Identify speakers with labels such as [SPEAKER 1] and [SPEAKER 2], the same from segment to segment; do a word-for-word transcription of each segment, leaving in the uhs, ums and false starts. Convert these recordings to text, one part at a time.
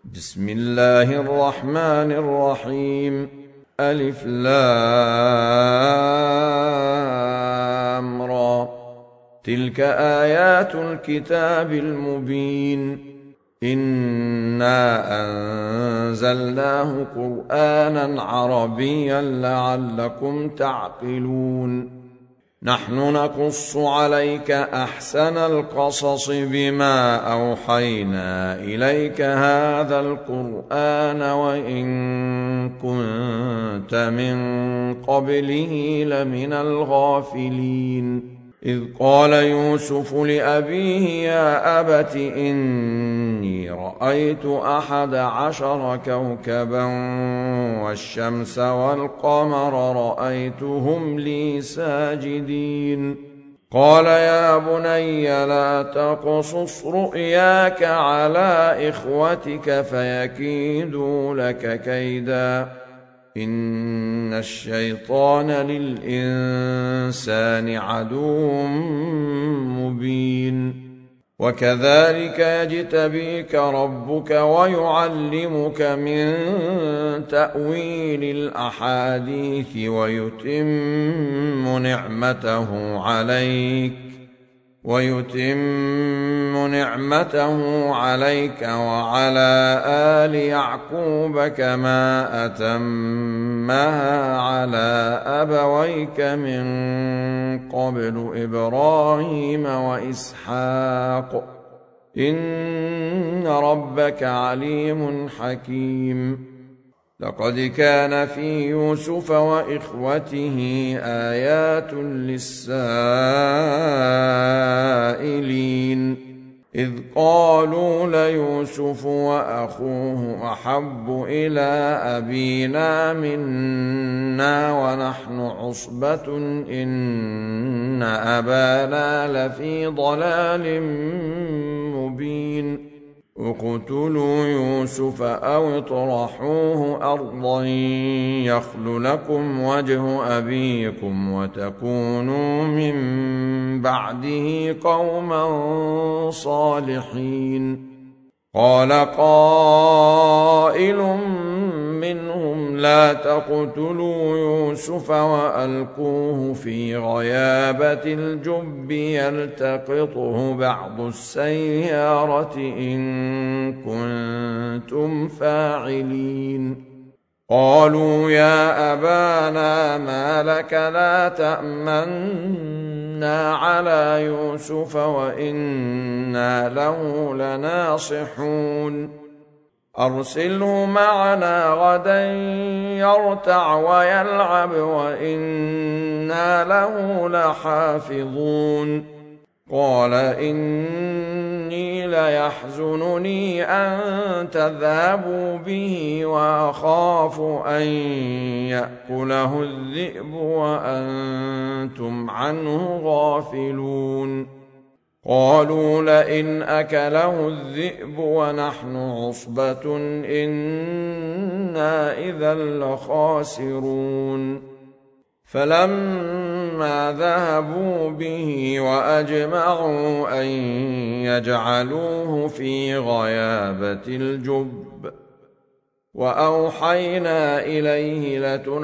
[SPEAKER 1] بسم الله الرحمن الرحيم. ألف لام را. تلك آيات الكتاب المبين. إنا أنزلناه قرآنا عربيا لعلكم تعقلون. نحن نقص عليك أحسن القصص بما أوحينا إليك هذا القرآن وإن كنت من قبله لمن الغافلين. إذ قال يوسف لأبيه يا أبت إني رأيت أحد عشر كوكبا والشمس والقمر رأيتهم لي ساجدين. قال يا بني لا تقصص رؤياك على إخوتك فيكيدوا لك كيدا إن الشيطان للإنسان عدو مبين. وكذلك يجتبيك ربك ويعلمك من تأويل الأحاديث ويتم نعمته عليك ويتم نعمته عليك وعلى آل يعقوب كما أتمها على أبويك من قبل إبراهيم وإسحاق إن ربك عليم حكيم. لقد كان في يوسف وإخوته آيات للسائلين إذ قالوا ليوسف وأخوه أحب إلى أبينا منا ونحن عصبة إن أبانا لفي ضلال مبين. اقتلوا يوسف أو اطرحوه أرضا يخل لكم وجه أبيكم وتكونوا من بعده قوما صالحين. قال قائل منهم لا تقتلوا يوسف وألقوه في غيابة الجب يلتقطه بعض السيارة إن كنتم فاعلين. قالوا يا أبانا ما لك لا تأمنا على يوسف وإنا له لناصحون. أرسله معنا غدا يرتع ويلعب وإنا له لحافظون. قال إني ليحزنني أن تذهبوا به وأخاف أن يأكله الذئب وأنتم عنه غافلون. قالوا لئن أكله الذئب ونحن عصبة إنا إذا لخاسرون. فلما ذهبوا به وأجمعوا أن يجعلوه في غيابة الجب وأوحينا إليه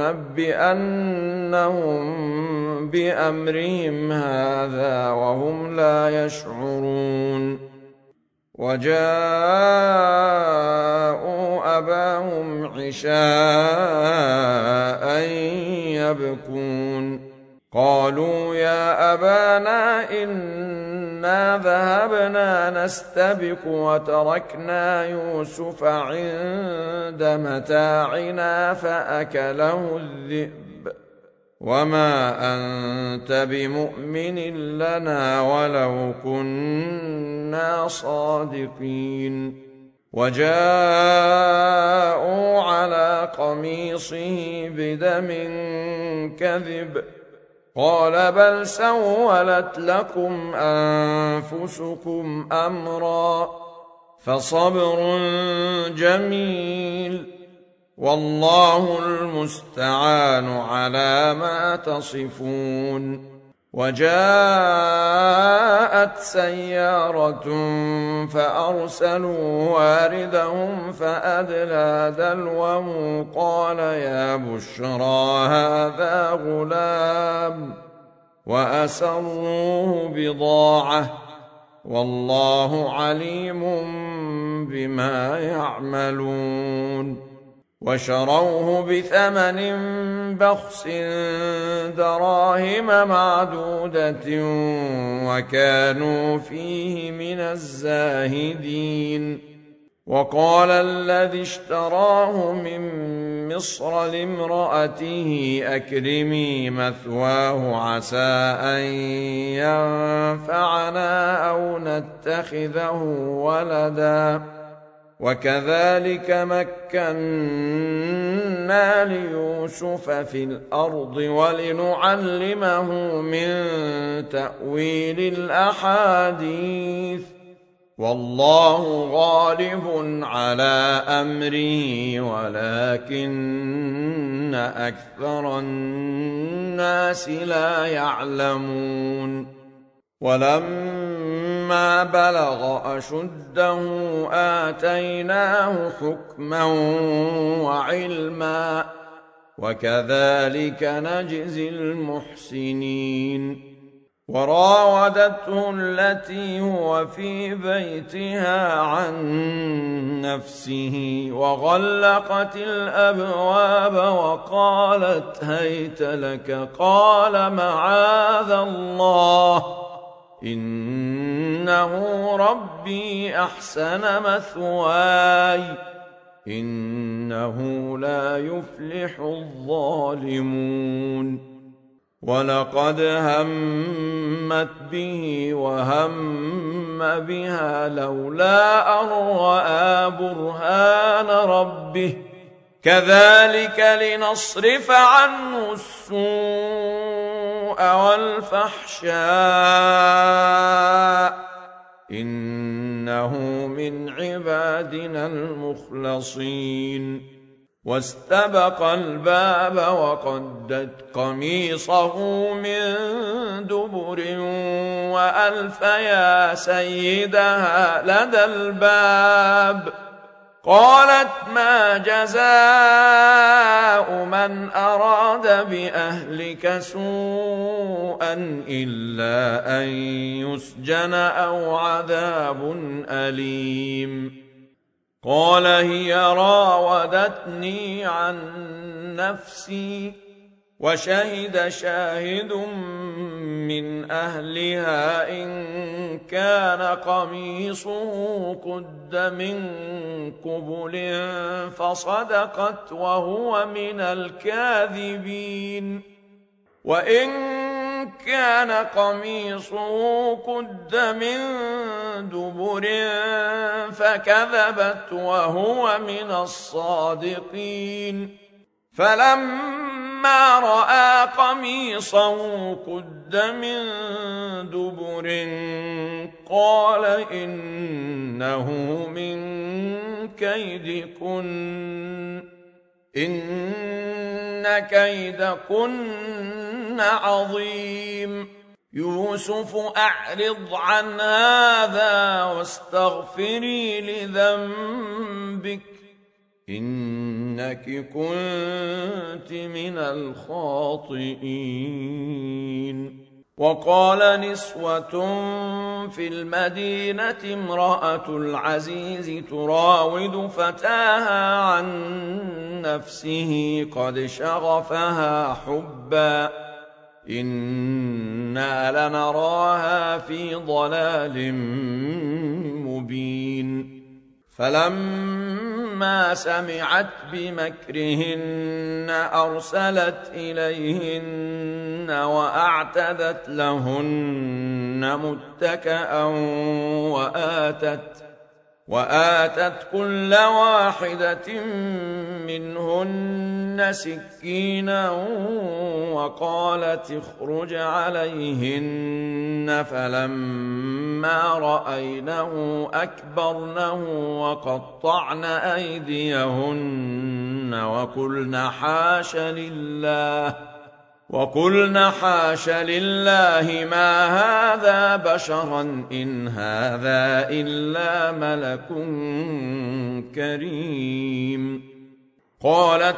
[SPEAKER 1] لتنبئنهم بأمرهم هذا وهم لا يشعرون. وجاءوا أباهم عشاء يبكون. قالوا يا أبانا إنا ذهبنا نستبق وتركنا يوسف عند متاعنا فأكله الذئب وما أنت بمؤمن لنا ولو كنا صادقين. وجاءوا على قميصه بدم كذب قال بل سولت لكم أنفسكم أمرا فصبر جميل والله المستعان على ما تصفون. وجاءت سيارة فأرسلوا واردهم فأدلى دلوه قال يا بشرى هذا غلام وأسروه بضاعة والله عليم بما يعملون وشروه بثمن بخس دراهم معدودة وكانوا فيه من الزاهدين وقال الذي اشتراه من مصر لامرأته أكرمي مثواه عسى أن ينفعنا أو نتخذه ولدا وكذلك مكنا ليوسف في الأرض ولنعلمه من تأويل الأحاديث والله غالب على أمره ولكن أكثر الناس لا يعلمون ولما بلغ أشده آتيناه حكما وعلما وكذلك نجزي المحسنين وراودته التي هو في بيتها عن نفسه وغلقت الأبواب وقالت هيت لك قال معاذ الله إنه ربي أحسن مثواي إنه لا يفلح الظالمون ولقد همت به وهم بها لولا أن رأى برهان ربه كذلك لنصرف عنه السوء والفحشاء إنه من عبادنا المخلصين واستبق الباب وقدت قميصه من دبر وألف يا سيدها لدى الباب قالت ما جزاء من أراد بأهلك سوءا إلا أن يسجن أو عذاب أليم قال هي راودتني عن نفسي وشهد شاهد من أهلها إن كان قميصه قد من قبل فصدقت وهو من الكاذبين وإن كان قميصه قد من دبر فكذبت وهو من الصادقين فلما رأى قميصه قد من دبر قال إنه من كيدكن إن كيدكن عظيم يوسف أعرض عن هذا واستغفري لذنبك إنك كنت من الخاطئين وقال نسوة في المدينة امرأة العزيز تراود فتاها عن نفسه قد شغفها حبا إنا لنراها في ضلال مبين فلما سمعت بمكرهن أرسلت إليهن وأعتدت لهن متكئا وآتت وآتت كل واحدة منهن سكينا وقالت اخرج عليهن فلما رأينه أكبرنه وقطعن أيديهن وقلن حاش لله وقلنا حاش لله ما هذا بشرا إن هذا إلا ملك كريم. قالت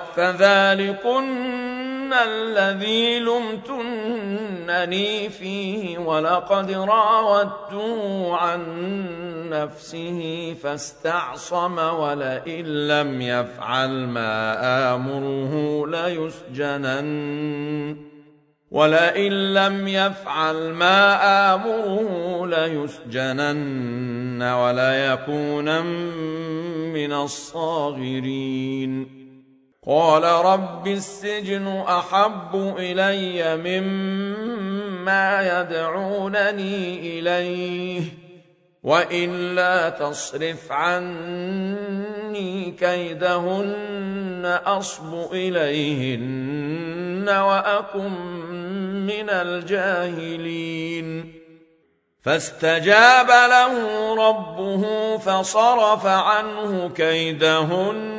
[SPEAKER 1] فذلكن الذي لمتنني فيه ولقد راودته عن نفسه فاستعصم ولئن لم يفعل ما آمره ليسجنن ولئن لم يفعل ما آمره ليسجنن وليكونن من الصاغرين. قال رب السجن أحب إلي مما يدعونني إليه وإلا تصرف عني كيدهن أصب إليهن وأكن من الجاهلين. فاستجاب له ربه فصرف عنه كيدهن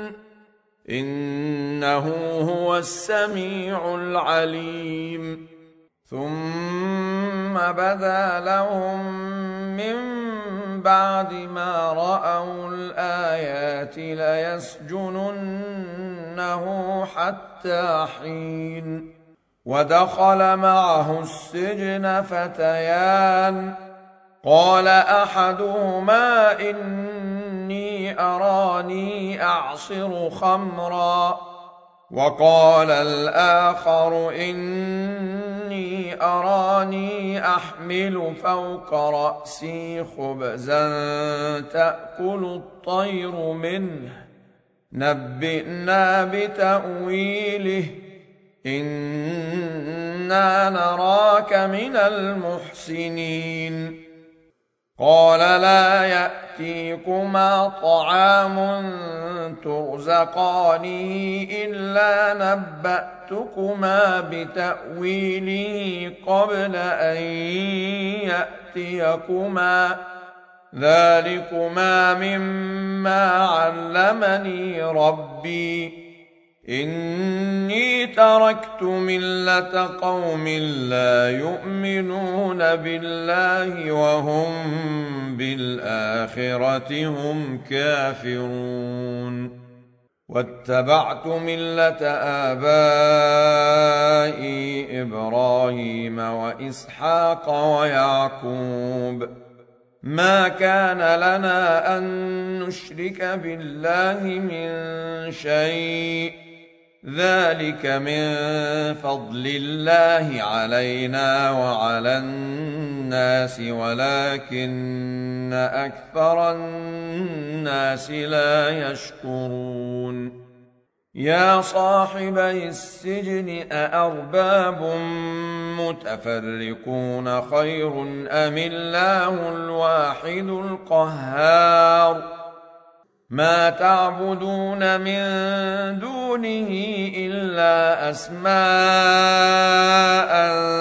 [SPEAKER 1] إنه هو السميع العليم. ثم بدا لهم من بعد ما رأوا الآيات ليسجننه حتى حين. ودخل معه السجن فتيان قال أحدهما إني أراني أعصر خمرا وقال الآخر إني أراني أحمل فوق رأسي خبزا تأكل الطير منه نبئنا بتأويله إنا نراك من المحسنين. قال لا يأتيكما طعام ترزقانه إلا نبأتكما بتأويله قبل أن يأتيكما ذلكما مما علمني ربي إني تركت ملة قوم لا يؤمنون بالله وهم بالآخرة هم كافرون. واتبعت ملة آبائي إبراهيم وإسحاق ويعقوب ما كان لنا أن نشرك بالله من شيء ذلك من فضل الله علينا وعلى الناس ولكن أكثر الناس لا يشكرون. يا صاحبي السجن أأرباب متفرقون خير أم الله الواحد القهار ما تعبدون من دونه إلا أسماء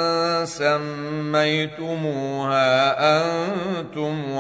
[SPEAKER 1] سميتموها أنتم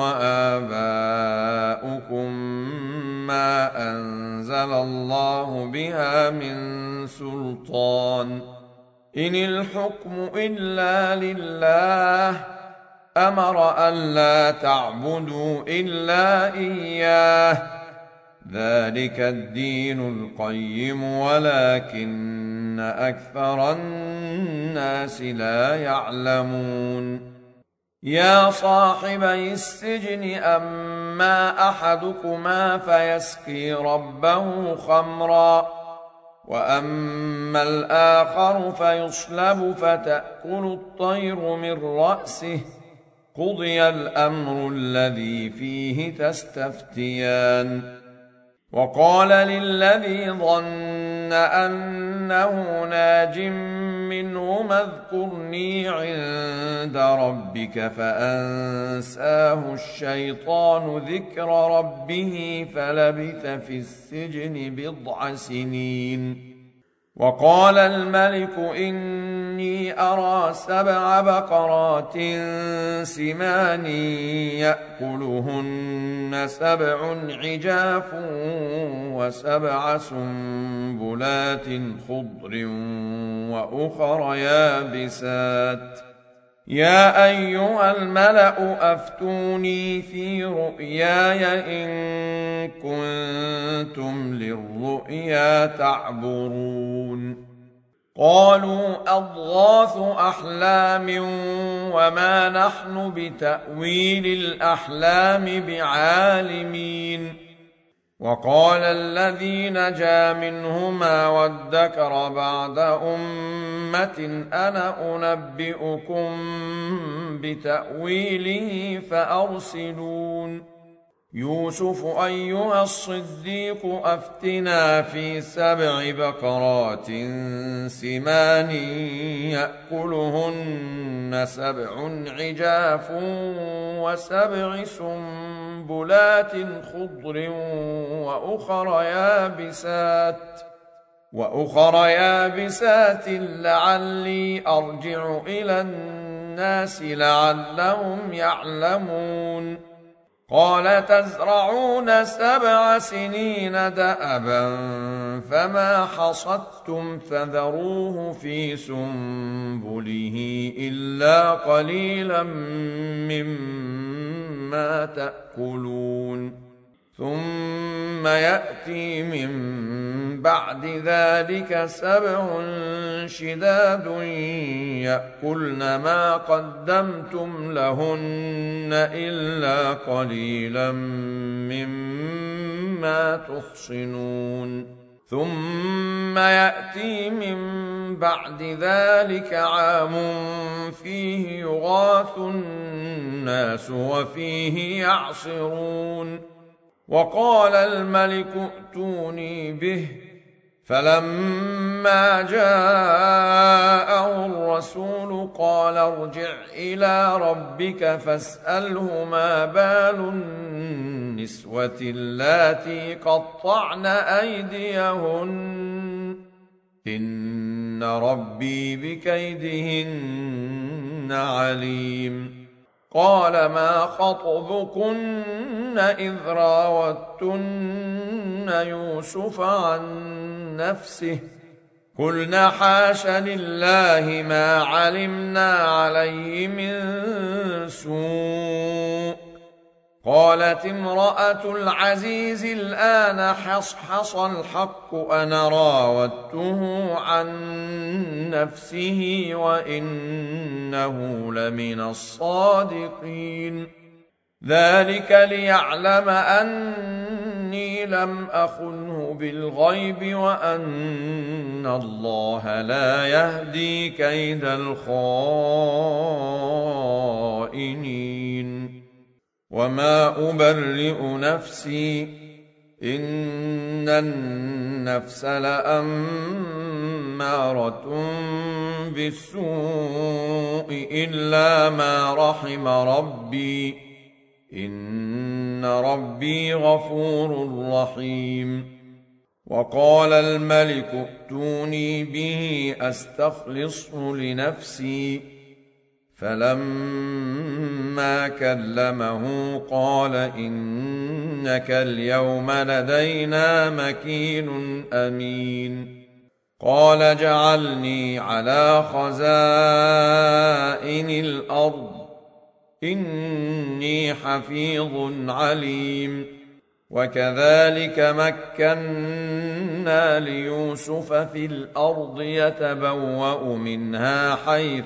[SPEAKER 1] وآباؤكم ما أنزل الله بها من سلطان إن الحكم إلا لله أمر ألا تعبدوا إلا إياه ذلك الدين القيم ولكن أكثر الناس لا يعلمون. يا صاحبي السجن أما أحدكما فيسقي ربه خمرا وأما الآخر فيصلب فتأكل الطير من رأسه قضي الأمر الذي فيه تستفتيان. وقال للذي ظن أنه ناج منهما اذكرني عند ربك فأنساه الشيطان ذكر ربه فلبث في السجن بضع سنين. وقال الملك إني أرى سبع بقرات سمان يأكلهن سبع عجاف وسبع سنبلات خضر وأخر يابسات. يا أيها الملأ أفتوني في رؤياي إن كنتم للرؤيا تعبرون. قالوا أضغاث أحلام وما نحن بتأويل الأحلام بعالمين. وقال الذي نجا منهما وادكر بعد أمة أنا أنبئكم بتأويله فأرسلون. يوسف أيها الصديق أفتنا في سبع بقرات سمان يأكلهن سبع عجاف وسبع سنبلات خضر وأخر يابسات وأخر يابسات لعلي أرجع إلى الناس لعلهم يعلمون. قال تزرعون سبع سنين دأبا فما حصدتم فذروه في سنبله إلا قليلا مما تأكلون. ثم يأتي من بعد ذلك سبع شداد يأكلن ما قدمتم لهن إلا قليلا مما تحصنون. ثم يأتي من بعد ذلك عام فيه يغاث الناس وفيه يعصرون. وقال الملك ائتوني به فلما جاءه الرسول قال ارجع إلى ربك فاسأله ما بال النسوة اللاتي قطعن أيديهن إن ربي بكيدهن عليم. قال ما خطبكن إذ راوتن يوسف عن نفسه قلنا حاش لله ما علمنا عليه من سوء. قالت امرأة العزيز الآن حصحص الحق أنا راودته عن نفسه وإنه لمن الصادقين. ذلك ليعلم أني لم أخنه بالغيب وأن الله لا يهدي كيد الخائنين. وما أبرئ نفسي إن النفس لأمارة بالسوء إلا ما رحم ربي إن ربي غفور رحيم. وقال الملك ائتوني به أستخلصه لنفسي فلما كلمه قال إنك اليوم لدينا مكين أمين. قال اجعلني على خزائن الأرض إني حفيظ عليم. وكذلك مكنا ليوسف في الأرض يتبوأ منها حيث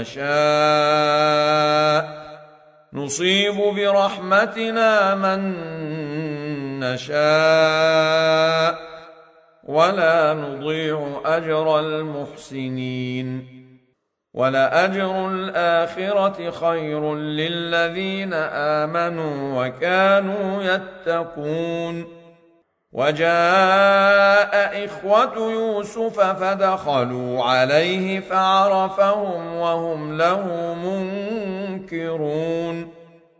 [SPEAKER 1] يشاء نصيب برحمتنا من نشاء ولا نضيع أجر المحسنين. ولأجر الآخرة خير للذين آمنوا وكانوا يتقون. وجاء إخوة يوسف فدخلوا عليه فعرفهم وهم له منكرون.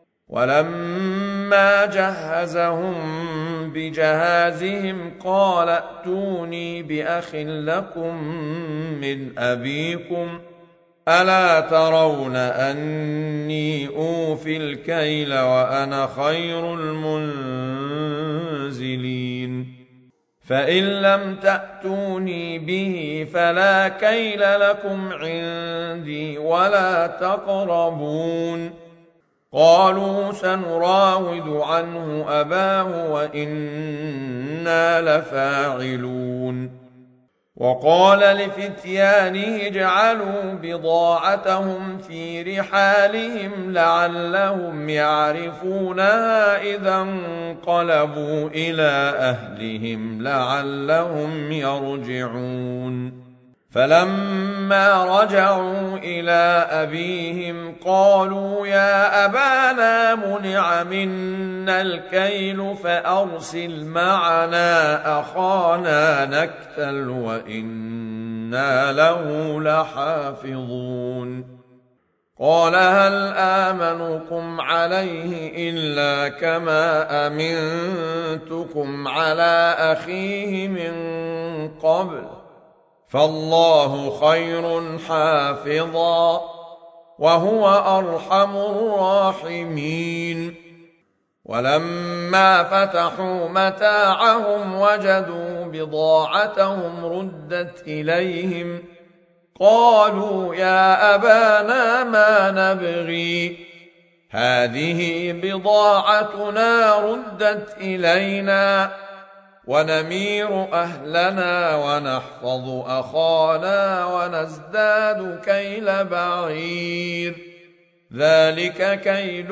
[SPEAKER 1] ولما جهزهم بجهازهم قال ائتوني بأخ لكم من أبيكم ألا ترون أني أوفي الكيل وأنا خير المنزلين. فإن لم تأتوني به فلا كيل لكم عندي ولا تقربون. قالوا سنراود عنه أباه وإنا لفاعلون. وقال لفتيانه اجعلوا بضاعتهم في رحالهم لعلهم يعرفونها إذا انقلبوا إلى أهلهم لعلهم يرجعون. فلما رجعوا إلى أبيهم قالوا يا أبانا منع منا الكيل فأرسل معنا أخانا نكتل وإنا له لحافظون. قال هل آمنكم عليه إلا كما أمنتكم على أخيه من قبل فالله خير حافظا وهو أرحم الراحمين. ولما فتحوا متاعهم وجدوا بضاعتهم ردت إليهم قالوا يا أبانا ما نبغي هذه بضاعتنا ردت إلينا ونمير أهلنا ونحفظ أخانا ونزداد كيل بعير ذلك كيل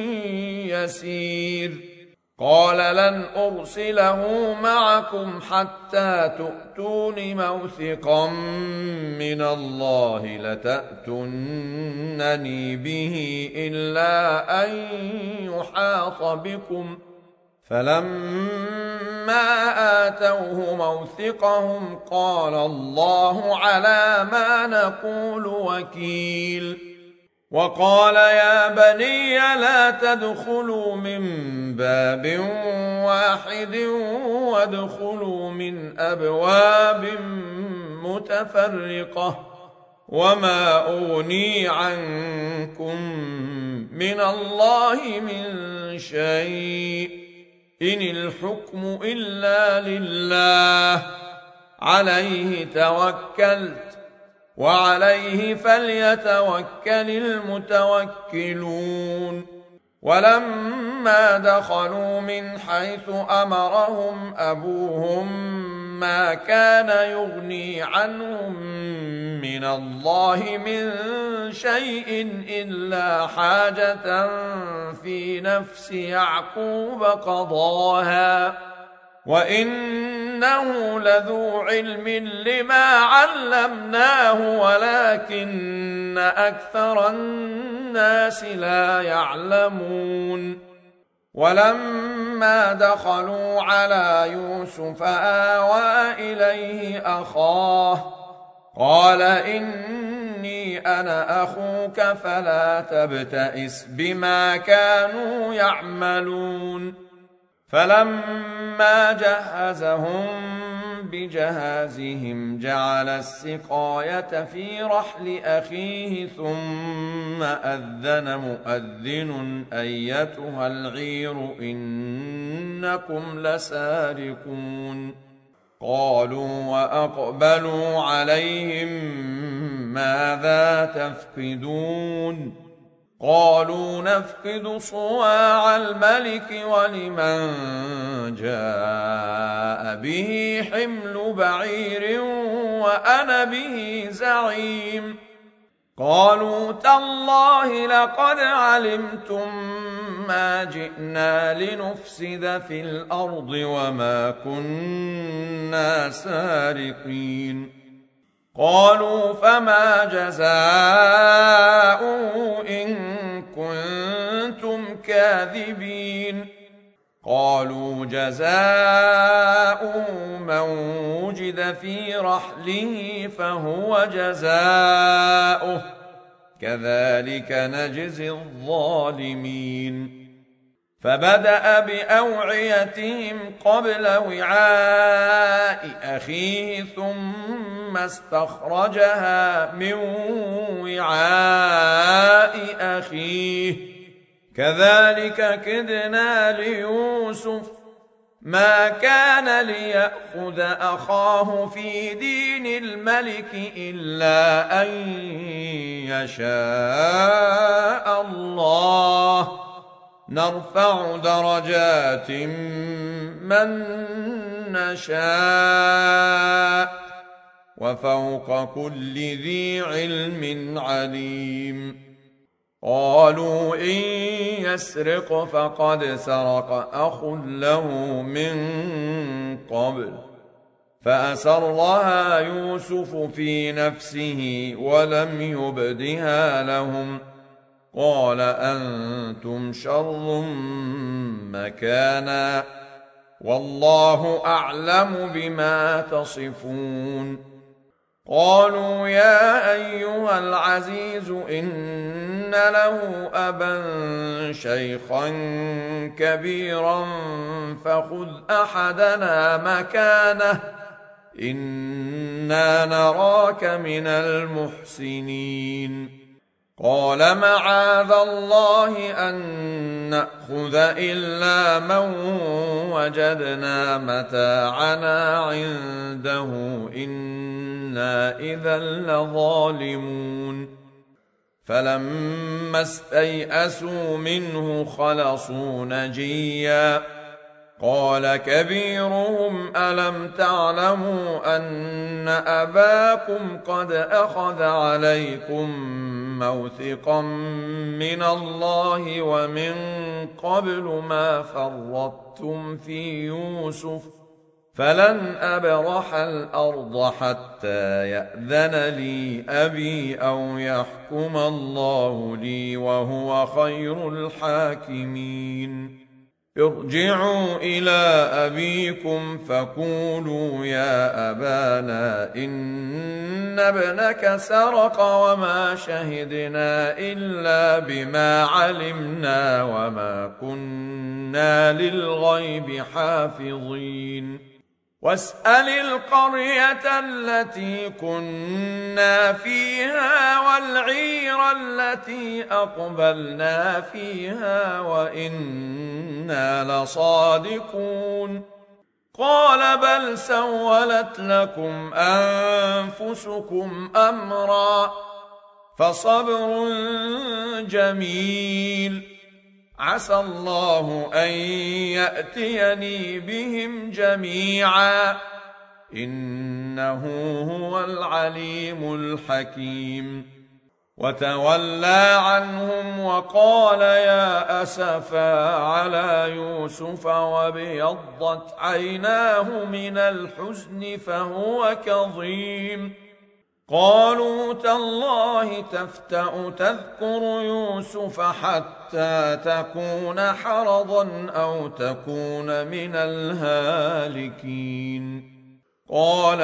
[SPEAKER 1] يسير. قال لن أرسله معكم حتى تؤتون موثقا من الله لتأتونني به إلا أن يحاط بكم. فلما آتوه موثقهم قال الله على ما نقول وكيل. وقال يا بني لا تدخلوا من باب واحد وادخلوا من أبواب متفرقة وما أغني عنكم من الله من شيء إن الحكم إلا لله عليه توكلت وعليه فليتوكل المتوكلون. ولما دخلوا من حيث أمرهم أبوهم ما كان يغني عنهم من الله من شيء إلا حاجة في نفس يعقوب قضاها وإنه لذو علم لما علمناه ولكن أكثر الناس لا يعلمون. ولما دخلوا على يوسف آوى إليه أخاه قال إني أنا أخوك فلا تبتئس بما كانوا يعملون. فلما جهزهم بجهازهم جعل السقاية في رحل أخيه ثم أذن مؤذن أيتها العير إنكم لسارقون. قالوا وأقبلوا عليهم ماذا تفقدون قالوا نفقد صواع الملك ولمن جاء به حمل بعير وأنا به زعيم. قالوا تالله لقد علمتم ما جئنا لنفسد في الأرض وما كنا سارقين. قالوا فما جزاؤه إن كنتم كاذبين. قالوا جزاؤه من وجد في رحله فهو جزاؤه كذلك نجزي الظالمين. فبدأ بأوعيتهم قبل وعاء أخيه ثم استخرجها من وعاء أخيه كذلك كدنا ليوسف ما كان ليأخذ أخاه في دين الملك إلا أن يشاء الله نرفع درجات من نشاء وفوق كل ذي علم عليم. قالوا إن يسرق فقد سرق أخ له من قبل فأسرها يوسف في نفسه ولم يبدها لهم قال أنتم شر مكانا والله أعلم بما تصفون. قالوا يا أيها العزيز إن له أبا شيخا كبيرا فخذ أحدنا مكانه إنا نراك من المحسنين. قال معاذ الله أن نأخذ إلا من وجدنا متاعنا عنده إنا إذا لظالمون. فلما استيئسوا منه خلصوا نجيا قال كبيرهم ألم تعلموا أن أباكم قد أخذ عليكم موثقا من الله ومن قبل ما فرطتم في يوسف فلن أبرح الأرض حتى يأذن لي أبي أو يحكم الله لي وهو خير الحاكمين. ارجعوا إلى أبيكم فقولوا يا أبانا إن ابنك سرق وما شهدنا إلا بما علمنا وما كنا للغيب حافظين. واسأل القرية التي كنا فيها والعير التي أقبلنا فيها وإنا لصادقون. قال بل سولت لكم أنفسكم أمرا فصبر جميل عسى الله أن يأتيني بهم جميعا إنه هو العليم الحكيم. وتولى عنهم وقال يا أسفا على يوسف وابيضت عيناه من الحزن فهو كظيم. قالوا تالله تفتأ تذكر يوسف حتى تكون حرضا أو تكون من الهالكين. قال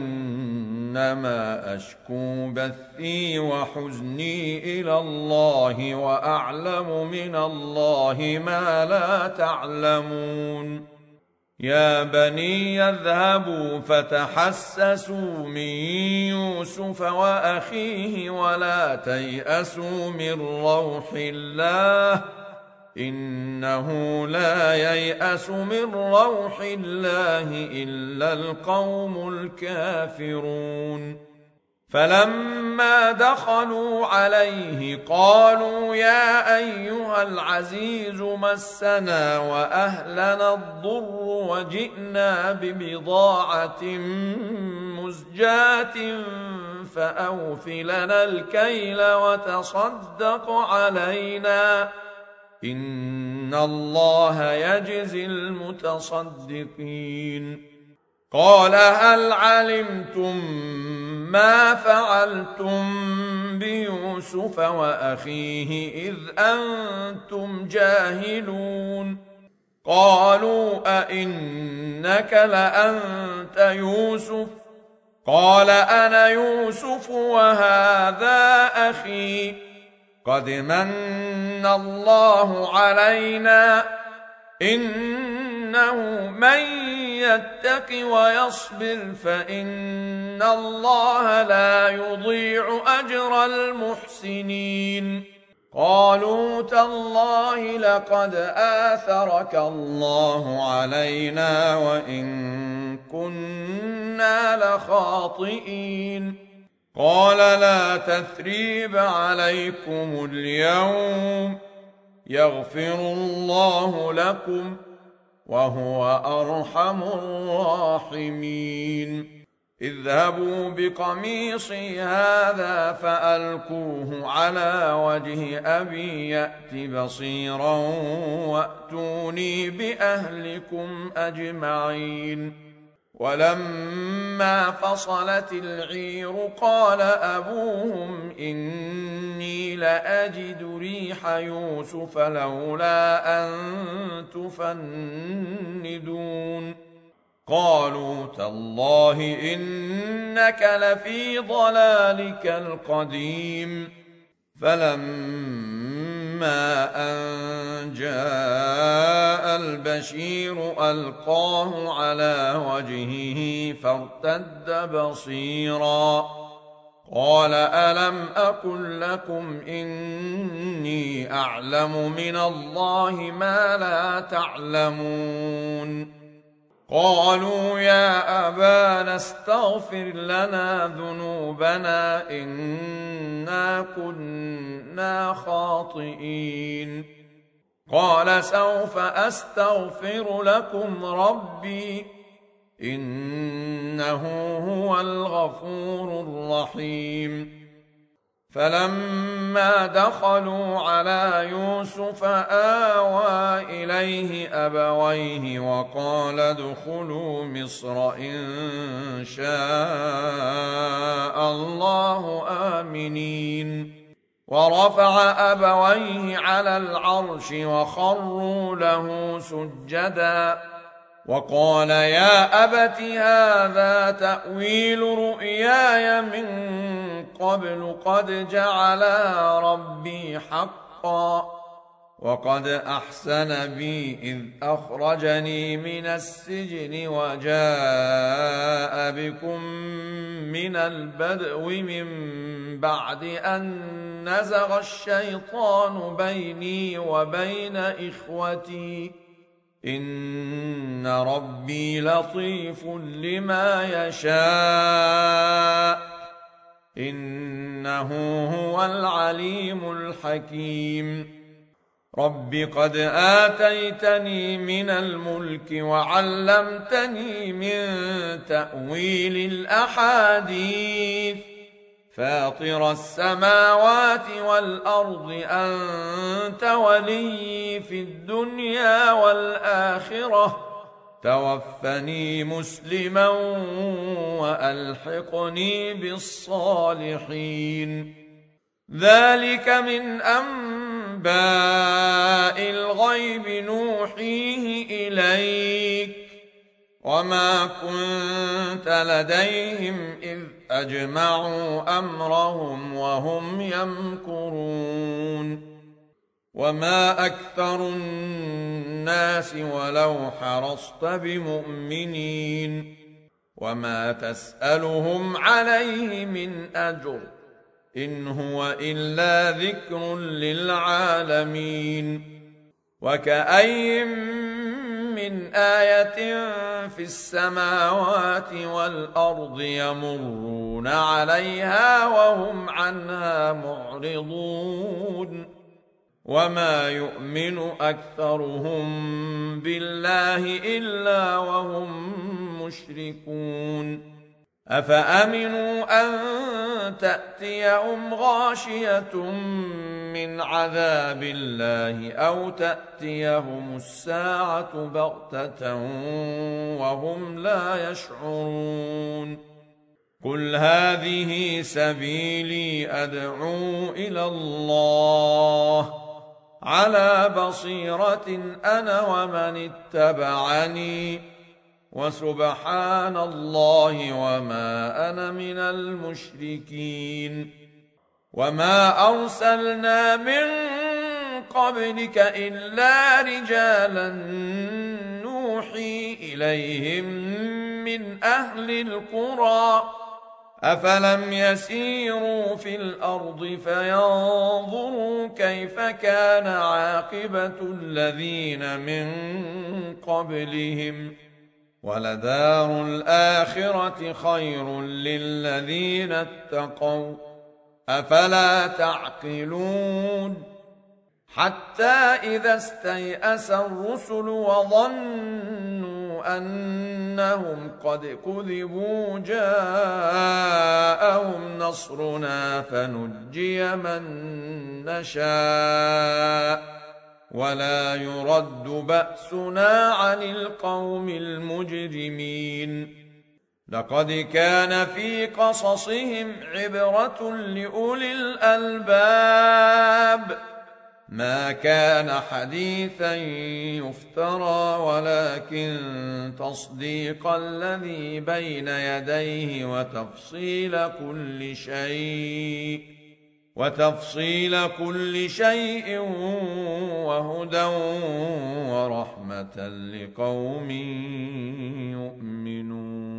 [SPEAKER 1] إنما أشكو بثي وحزني إلى الله وأعلم من الله ما لا تعلمون. يا بني اذهبوا فتحسسوا من يوسف وأخيه ولا تيأسوا من روح الله إنه لا ييأس من روح الله إلا القوم الكافرون. فلما دخلوا عليه قالوا يا أيها العزيز مسنا وأهلنا الضر وجئنا ببضاعة مزجاة فأوف لنا الكيل وتصدق علينا إن الله يجزي المتصدقين. قال هل علمتم ما فعلتم بيوسف وأخيه إذ أنتم جاهلون. قالوا أئنك لأنت يوسف قال أنا يوسف وهذا أخي قد من الله علينا إنه من يتق ويصبر فإن الله لا يضيع أجر المحسنين. قالوا تالله لقد آثرك الله علينا وإن كنا لخاطئين قال لا تثريب عليكم اليوم يغفر الله لكم وهو أرحم الراحمين اذهبوا بقميصي هذا فألقوه على وجه أبي يأت بصيرا وأتوني بأهلكم أجمعين ولما فصلت العير قال أبوهم إني لأجد ريح يوسف لولا أن تفندون قالوا تالله إنك لفي ضلالك القديم فلما أن جاء البشير ألقاه على وجهه فارتد بصيرا قال ألم أقل لكم إني أعلم من الله ما لا تعلمون قالوا يا أبانا استغفر لنا ذنوبنا إنا كنا خاطئين قال سوف أستغفر لكم ربي إنه هو الغفور الرحيم فلما دخلوا على يوسف آوى إليه أبويه وقال ادخلوا مصر إن شاء الله آمنين ورفع أبويه على العرش وخروا له سجدا وقال يا أبت هذا تأويل رؤياي من قبل قد جعلها ربي حقا وقد أحسن بي إذ أخرجني من السجن وجاء بكم من البدو من بعد أن نزغ الشيطان بيني وبين إخوتي إن ربي لطيف لما يشاء إنه هو العليم الحكيم رب قد آتيتني من الملك وعلمتني من تأويل الأحاديث فاطر السماوات والأرض أنت ولي في الدنيا والآخرة توفني مسلما وألحقني بالصالحين ذلك من أنباء الغيب نوحيه إليك وما كنت لديهم إذ أجمعوا أمرهم وهم يمكرون وما أكثر الناس ولو حرصت بمؤمنين وما تسألهم عليه من أجر إن هو إلا ذكر للعالمين وكأي من آية في السماوات والأرض يمرون عليها وهم عنها معرضون وما يؤمن أكثرهم بالله إلا وهم مشركون أفأمنوا أن تأتيهم غاشية من عذاب الله أو تأتيهم الساعة بغتة وهم لا يشعرون قل هذه سبيلي أدعو إلى الله على بصيرة أنا ومن اتبعني وسبحان الله وما أنا من المشركين وما أرسلنا من قبلك إلا رجالا نوحي إليهم من أهل القرى أفلم يسيروا في الأرض فينظروا كيف كان عاقبة الذين من قبلهم ولدار الآخرة خير للذين اتقوا أفلا تعقلون حتى إذا استيأس الرسل وظنوا أنهم قد كذبوا جاءهم نصرنا فنجي من نشاء ولا يرد بأسنا عن القوم المجرمين لقد كان في قصصهم عبرة لأولي الألباب ما كان حديثا يفترى ولكن تصديق الذي بين يديه وتفصيل كل شيء وتفصيل كل شيء وهدى ورحمة لقوم يؤمنون.